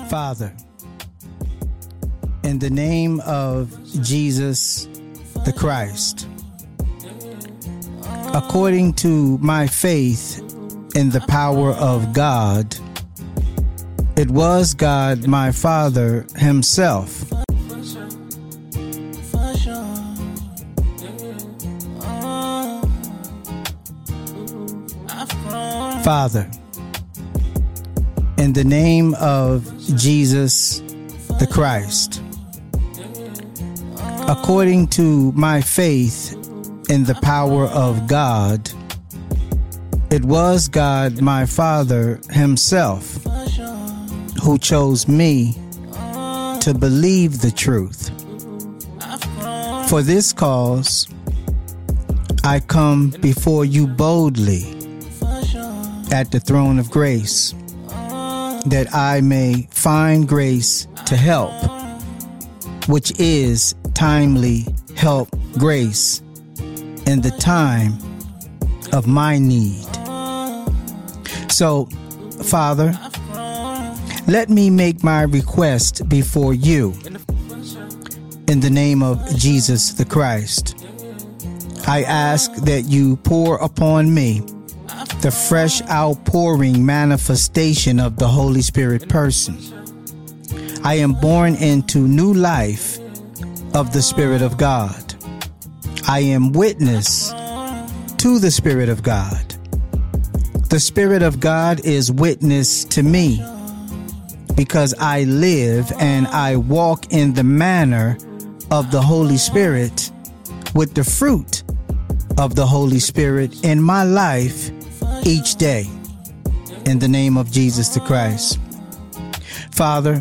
Father, in the name of Jesus the Christ, according to my faith in the power of God, it was God my Father himself Father, in the name of Jesus the Christ, according to my faith in the power of God, it was God my Father himself who chose me to believe the truth. For this cause, I come before you boldly at the throne of grace, that I may find grace to help, which is timely help grace in the time of my need. So, Father, let me make my request before you in the name of Jesus the Christ. I ask that you pour upon me the fresh outpouring manifestation of the Holy Spirit person. I am born into new life of the Spirit of God. I am witness to the Spirit of God. The Spirit of God is witness to me because I live and I walk in the manner of the Holy Spirit with the fruit of the Holy Spirit in my life each day, in the name of Jesus the Christ. Father,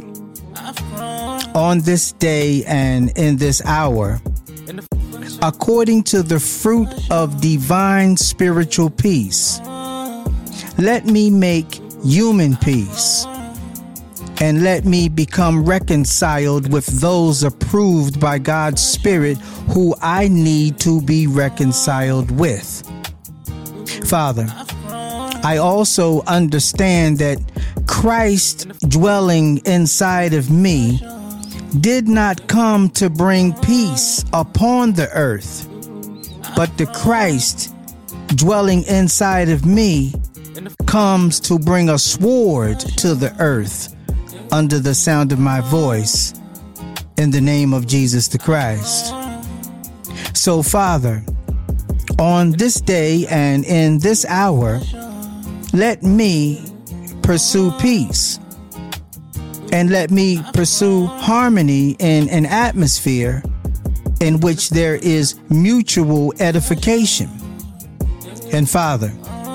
on this day and in this hour, according to the fruit of divine spiritual peace, let me make human peace, and let me become reconciled with those approved by God's Spirit who I need to be reconciled with. Father, I also understand that Christ dwelling inside of me did not come to bring peace upon the earth, but the Christ dwelling inside of me comes to bring a sword to the earth under the sound of my voice in the name of Jesus the Christ. So, Father, on this day and in this hour, let me pursue peace, and let me pursue harmony in an atmosphere in which there is mutual edification. And Father,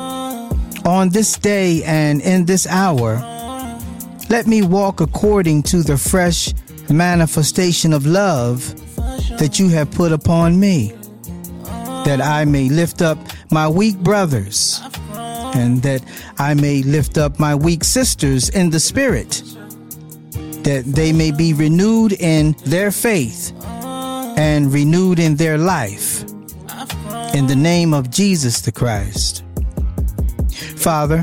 on this day and in this hour, let me walk according to the fresh manifestation of love that you have put upon me, that I may lift up my weak brothers, and that I may lift up my weak sisters in the Spirit, that they may be renewed in their faith and renewed in their life, in the name of Jesus the Christ. Father,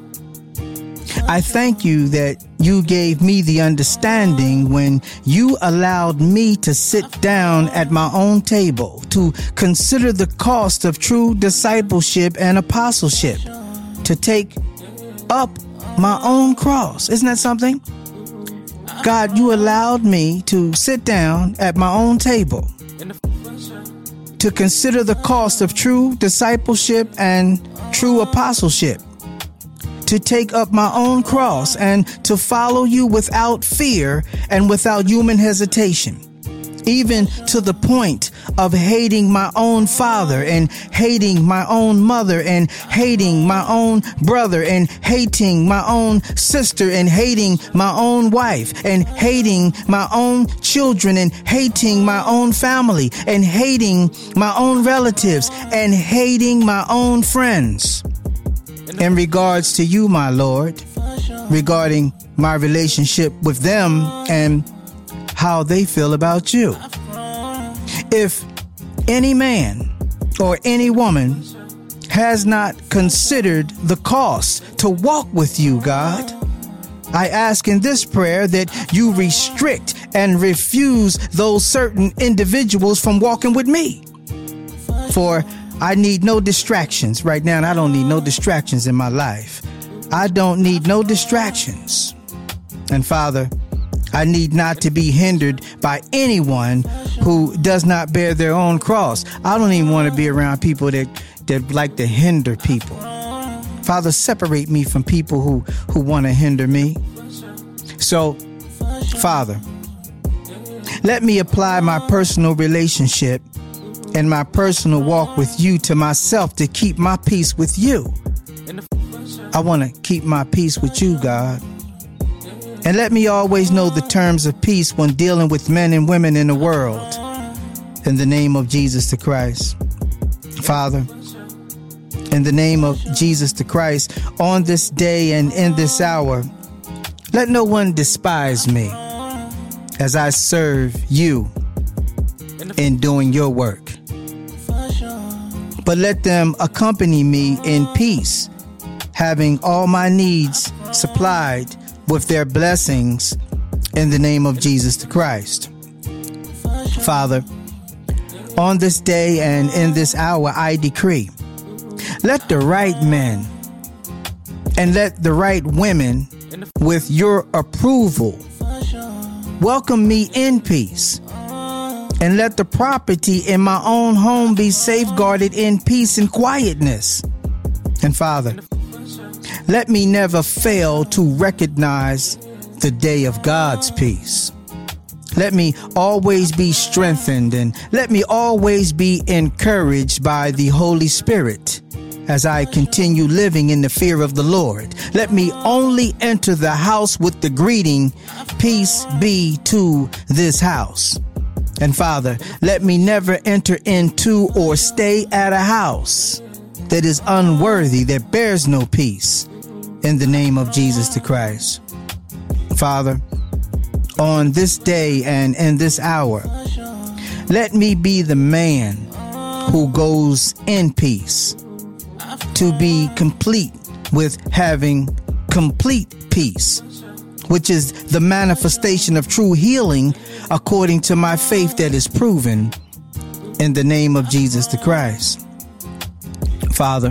I thank you that you gave me the understanding when you allowed me to sit down at my own table to consider the cost of true discipleship and apostleship, to take up my own cross. Isn't that something? God, you allowed me to sit down at my own table to consider the cost of true discipleship and true apostleship, to take up my own cross and to follow you without fear and without human hesitation, even to the point of hating my own father and hating my own mother and hating my own brother and hating my own sister and hating my own wife and hating my own children and hating my own family and hating my own relatives and hating my own friends. In regards to you, my Lord, regarding my relationship with them and how they feel about you. If any man or any woman has not considered the cost to walk with you, God, I ask in this prayer that you restrict and refuse those certain individuals from walking with me. For I need no distractions right now, and I don't need no distractions in my life. I don't need no distractions. And Father, I need not to be hindered by anyone who does not bear their own cross. I don't even want to be around people that like to hinder people. Father, separate me from people who want to hinder me. So, Father, let me apply my personal relationship and my personal walk with you to myself to keep my peace with you. I want to keep my peace with you, God. And let me always know the terms of peace when dealing with men and women in the world. In the name of Jesus the Christ. Father, in the name of Jesus the Christ, on this day and in this hour, let no one despise me as I serve you in doing your work. But let them accompany me in peace, having all my needs supplied with their blessings in the name of Jesus the Christ. Father, on this day and in this hour, I decree, let the right men and let the right women with your approval welcome me in peace, and let the property in my own home be safeguarded in peace and quietness. And Father, let me never fail to recognize the day of God's peace. Let me always be strengthened, and let me always be encouraged by the Holy Spirit as I continue living in the fear of the Lord. Let me only enter the house with the greeting, peace be to this house. And Father, let me never enter into or stay at a house that is unworthy, that bears no peace, in the name of Jesus the Christ. Father, on this day and in this hour, let me be the man who goes in peace, to be complete with having complete peace, which is the manifestation of true healing according to my faith that is proven in the name of Jesus the Christ. Father,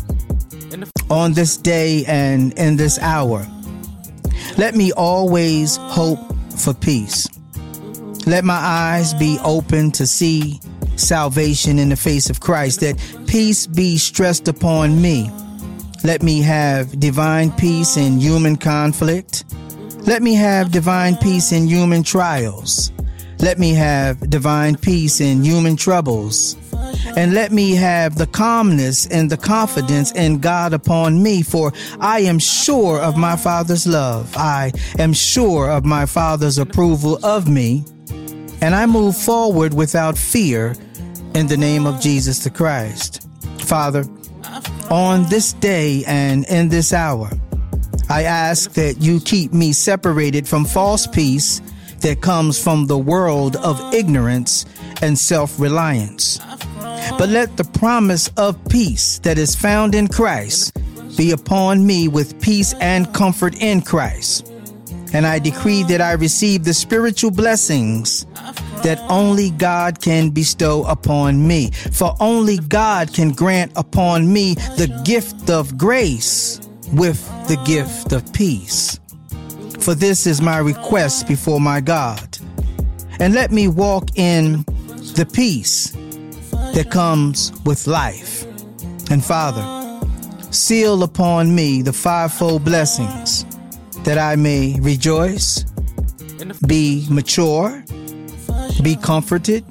on this day and in this hour, let me always hope for peace. Let my eyes be open to see salvation in the face of Christ, that peace be stressed upon me. Let me have divine peace in human conflict. Let me have divine peace in human trials. Let me have divine peace in human troubles. And let me have the calmness and the confidence in God upon me, for I am sure of my Father's love. I am sure of my Father's approval of me, and I move forward without fear in the name of Jesus the Christ. Father, on this day and in this hour, I ask that you keep me separated from false peace that comes from the world of ignorance and self-reliance. But let the promise of peace that is found in Christ be upon me with peace and comfort in Christ. And I decree that I receive the spiritual blessings that only God can bestow upon me. For only God can grant upon me the gift of grace with the gift of peace. For this is my request before my God. And let me walk in the peace that comes with life. And Father, seal upon me the fivefold blessings, that I may rejoice, be mature, be comforted,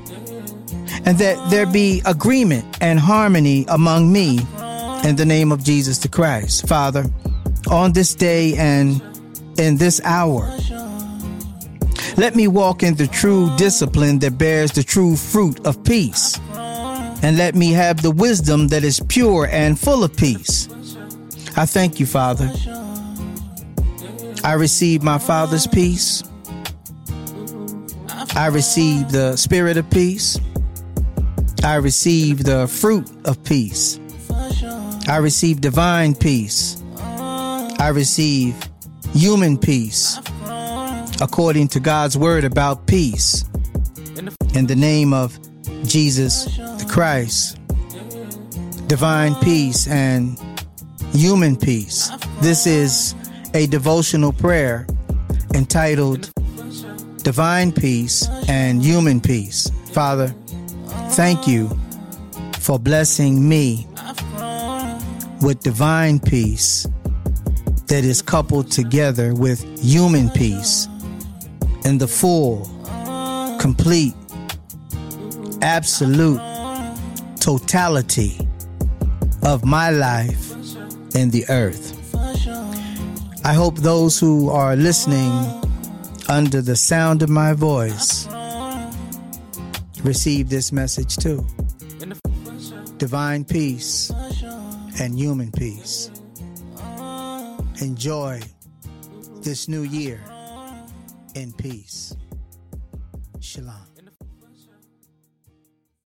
and that there be agreement and harmony among me in the name of Jesus the Christ. Father, on this day and in this hour, let me walk in the true discipline that bears the true fruit of peace, and let me have the wisdom that is pure and full of peace. I thank you, Father. I receive my Father's peace. I receive the spirit of peace. I receive the fruit of peace. I receive divine peace. I receive human peace, according to God's word about peace, in the name of Jesus the Christ, divine peace and human peace. This is a devotional prayer entitled Divine Peace and Human Peace. Father, thank you for blessing me with divine peace that is coupled together with human peace in the full, complete, absolute totality of my life in the earth. I hope those who are listening under the sound of my voice receive this message too. Divine peace and human peace. Enjoy this new year in peace. Shalom.